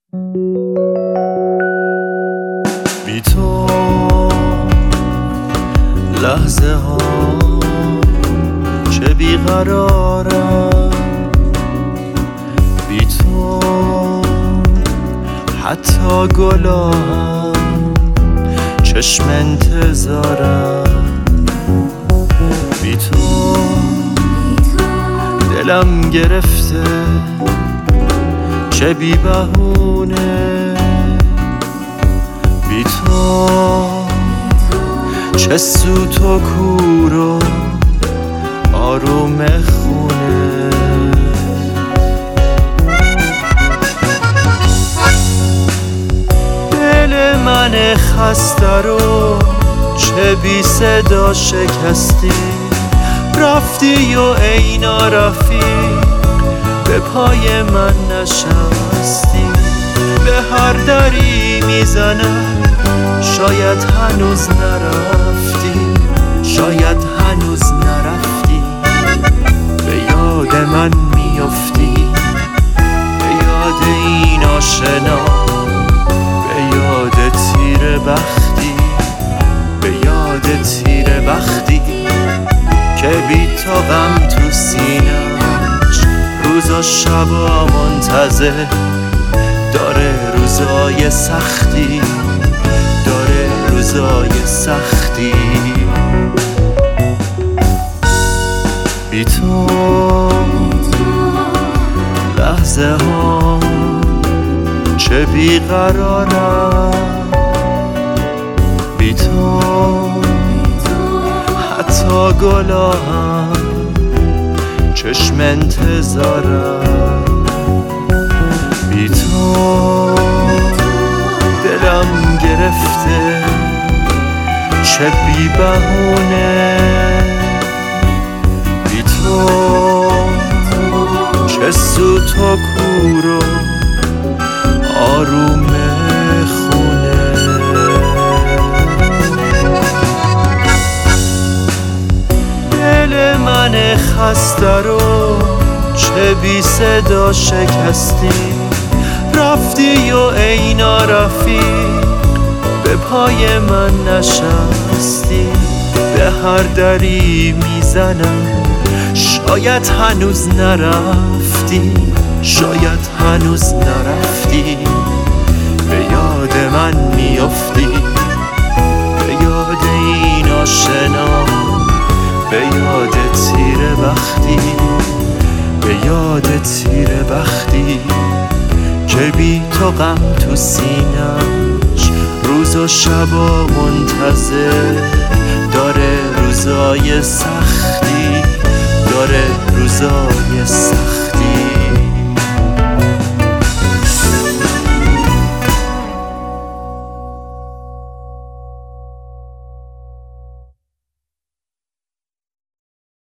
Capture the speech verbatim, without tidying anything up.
بی تو لحظه ها چه بیقرارم، بی تو حتی گلا هم چشم انتظارم، بی تو دلم گرفته چه بی بهونه، بی تو چه سوت و کور و آروم خونه. دل من خسته رو چه بی صدا شکستی، رفتی و ای نارفیق به پای من نشستی. به هر دری میزنم شاید هنوز نرفتی، شاید هنوز نرفتی. به یاد من میافتی، به یاد این آشنا، به یاد تیر بختی، به یاد تیر بختی که بی تو غم تو سینه‌اش روز و شبا منتظر داره، روزای سختی داره، روزای سختی. بی تو لحظه ها چه بیقرارم، بی تو حتی گلا هم چشم انتظارم، بی تو دلم گرفته چه بی بهونه، بی تو چه سوت و کور و آروم خونه. دل من خسته رو چه بی صدا شکستی، رفتی و ای نارفیق به پای من نشستی. به هر دری میزنم شاید هنوز نرفتی، شاید هنوز نرفتی. به یاد من میافتی، به یاد این آشنا، به یاد تیر بختی، به یاد تیر بختی که بی تو غم تو سینه‌اش روز و شبا منتظر داره، روزای سختی داره، روزای سختی.